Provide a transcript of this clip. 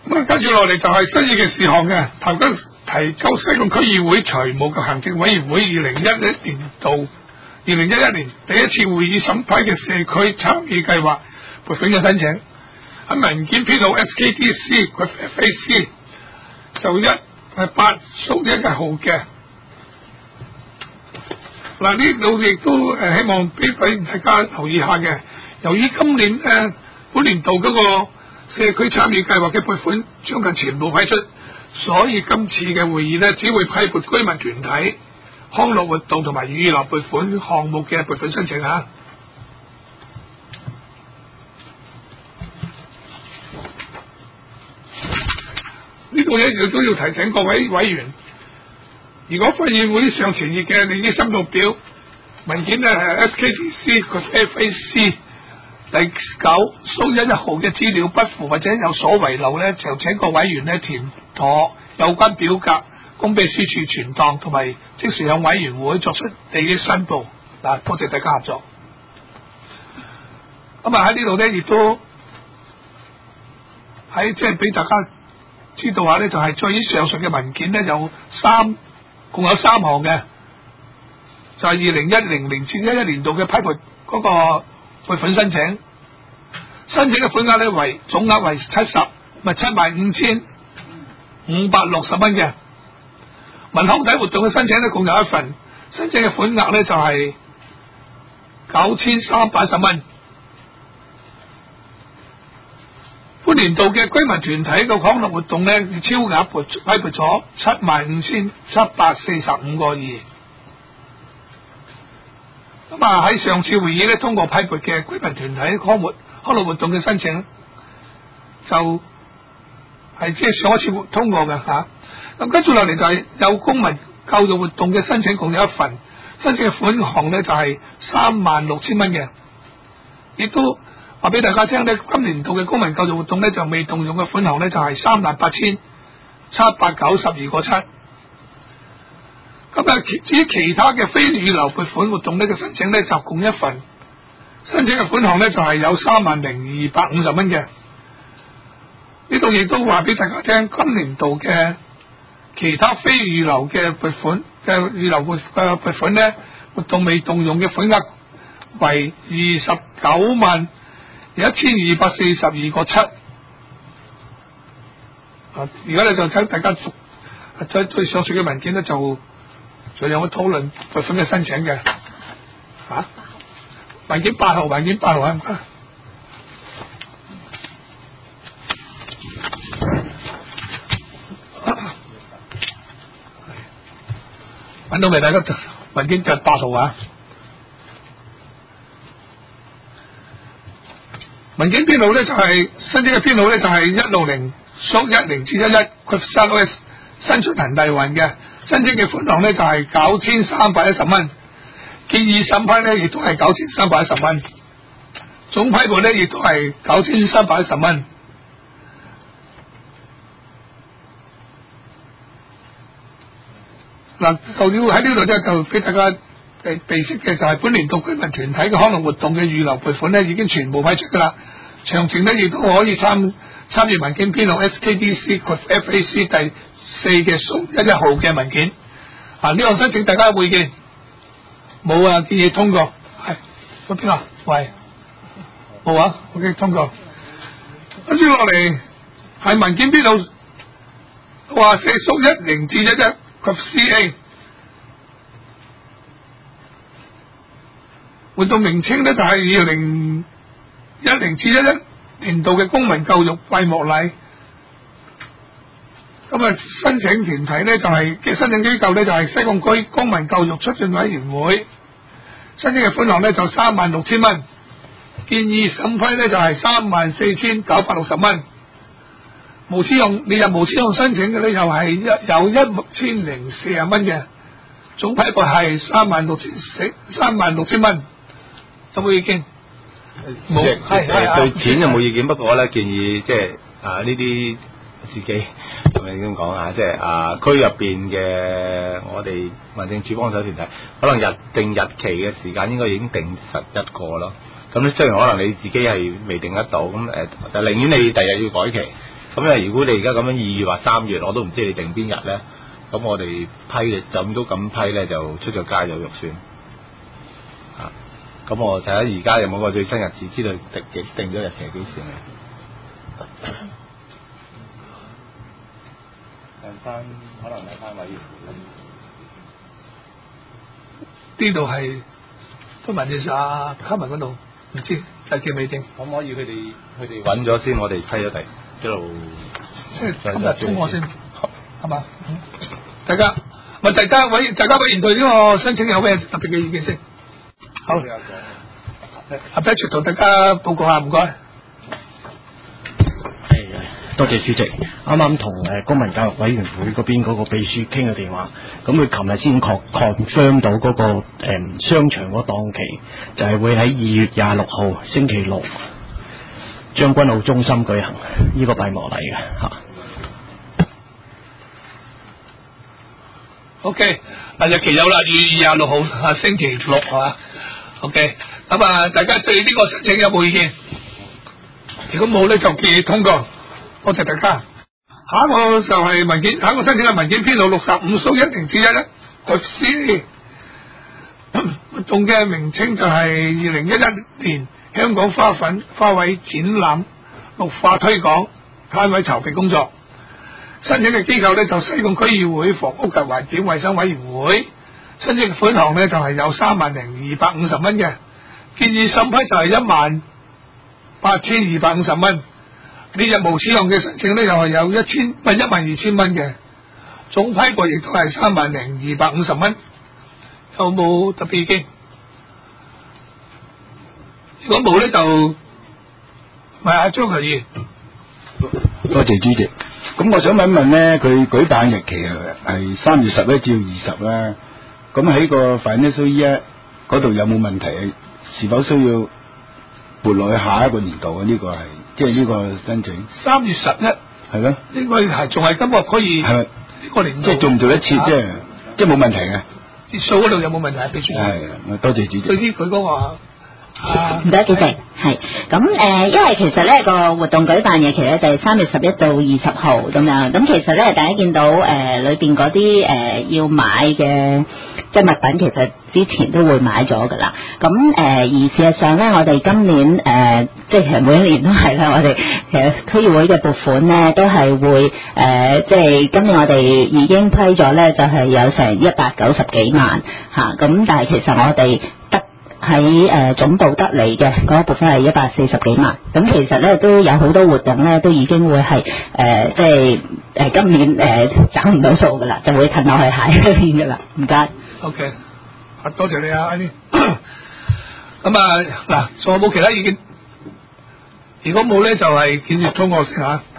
咁跟住落嚟就係新議嘅事項嘅，提交西貢區議會財務及行政委員會2011年第一次會議審批嘅社區參與計劃撥款嘅申請，喺文件編號 SKDC 及 FAC 就8/1號嘅。嗱，呢度亦都希望俾大家留意下嘅。由於今年本年度嗰個社區參與計劃嘅撥款將近全部批出，所以今次嘅會議呢，只會批撥居民團體、康樂活動同埋預留撥款項目嘅撥款申請啊。呢度咧亦都要提醒各位委員，如果分議會上前議嘅利益申報表文件咧係 SKDC 及 FAC 第9蘇11號嘅資料不符或者有所遺漏咧，就請各委員咧填妥有關表格，供秘書處存檔，同埋即時向委員會作出利益申報。嗱，多謝大家合作。咁啊喺呢度咧，亦都喺即係俾大家知道下咧，就係對於上述嘅文件咧，共有3項嘅，就係2010至11年度嘅批撥嗰個撥款申請嘅款額咧總額為75,560蚊嘅。文康體活動嘅申請咧共有1份，申請嘅款額咧就係9,310蚊。本年度嘅居民團體嘅康樂活動咧，超額批撥咗75,745個2。咁啊喺上次會議咧通過批撥嘅居民團體康樂活動嘅申請，就係即係上一次通過嘅吓。咁跟住落嚟就係有公民教育活動嘅申請共有1份，申請嘅款項咧就係36,000蚊嘅。亦都話俾大家聽咧，今年度嘅公民教育活動咧就未動用嘅款項咧就係38,792個7。咁啊，至於其他嘅非預留撥款活動呢嘅申請咧就共1份，申請嘅款項咧就係有30,250蚊嘅。呢度亦都話俾大家聽，今年度嘅其他非預留嘅撥款嘅預留撥款咧活動未動用嘅款額為29,1,242個7。而家咧就請大家對上述嘅文件咧就有個討論撥款嘅申請嘅。文件8號啊，揾到未？大家文件就係8號啊。文件編號咧就係申請嘅編號咧就係160/10至11 QF3OS 新出恒大運嘅，申請嘅款項咧就係9,310蚊，建議審批咧亦都係9,310蚊，總批撥咧亦都係9,310蚊。嗱，就要喺呢度咧就俾大家備悉嘅就係本年度居民團體嘅康樂活動嘅預留撥款咧已經全部批出㗎啦，詳情咧亦都可以參閱文件編號 SKDC 及 FAC 第4嘅蘇11號嘅文件。呢項申請大家有冇意見？冇啊，建議通過。係嗰邊啊？喂，冇啊 ？OK， 通過。跟住落嚟係文件編號話寫蘇10至11及 CA。活動名稱咧就係2010至11年度嘅公民教育閉幕禮。咁啊，申請團體咧就係嘅申請機構咧就係西貢區公民教育促進委員會，申請嘅款項咧就36,000蚊，建議審批咧就係34,960蚊。無簽用申請嘅咧又係有1,040蚊嘅，總批撥係36,000蚊。有冇意見？ 冇，對錢就冇意見，不過咧建議即係呢啲自己係咪咁講啊？即係區入邊嘅我哋民政處幫手團體，可能日期嘅時間應該已經定實一個咯。咁雖然可能你自己係未定得到，咁就寧願你第日要改期， 咁因為如果你而家咁樣2月或3月，我都唔知你定邊日咧，咁我哋批嘅就咁都咁批咧，就出咗街有肉算。咁我睇下而家有冇個最新日子，知道定咗日期係幾時未？可能睇翻委員會呢度係都問你阿卡文嗰度，唔知日期未定。 可唔可以佢哋揾咗先，我哋批咗地一路即係今日通過先，係嘛？大家委員對呢個申請有咩特別嘅意見先？好，阿 Patrick 同大家報告下，唔該。 多謝主席，啱啱同公民教育委員會嗰邊嗰個秘書傾嘅電話，咁佢琴日先confirm到嗰個商場嗰檔期就係會喺2月26號星期六將軍澳中心舉行呢個閉幕禮嘅嚇。 OK， 日期有啦，2月26號星期六係嘛 ？OK， 咁大家對呢個申請有冇意見？如果冇咧，就建議通過。多謝大家。下一個就係文件，下一個申請嘅文件編號65/10/1咧，律師活動嘅名稱就係2011年香港花卉展覽綠化推廣攤位籌備工作。申請嘅機構咧就西貢區議會房屋及環境衛生委員會。申請款項咧就係有30,250蚊嘅，建議審批就係18,250蚊。呢日無此項嘅申請咧又係有12,000蚊嘅，總批過亦都係30,250蚊。有冇特別意見？如果冇咧就問阿張強議員。 多謝主席。咁我想問一問咧，佢舉辦日期係3月11至20啦。咁喺個 financial year 嗰度有冇問題？是否需要撥落去下一個年度嘅呢個係？即係呢個申請 3月11 係咯， 應該係仲係今個可以係咪呢個年度？ 即係做唔做一次？即係冇問題嘅。 節數嗰度有冇問題啊？秘書係，多謝主席。 對啲佢嗰個唔該，主席係咁因為其實咧個活動舉辦日期咧就係3月11到20號咁樣，咁其實咧大家見到裏邊嗰啲要買嘅即係物品，其實之前都會買咗㗎啦。咁而事實上咧，我哋今年即係其實每一年都係啦，我哋其實區議會嘅撥款咧都係會即係今年我哋已經批咗咧，就係有成190幾萬嚇。咁但係其實我哋喺總部得嚟嘅嗰一部分係140幾萬，咁其實咧都有好多活動咧都已經會係即係今年找唔到數噶啦，就會褪落去下一年噶啦。唔該。 OK， 多謝你啊 ，Annie。咁嗱，仲有冇其他意見？如果冇咧，就係建議通過先嚇。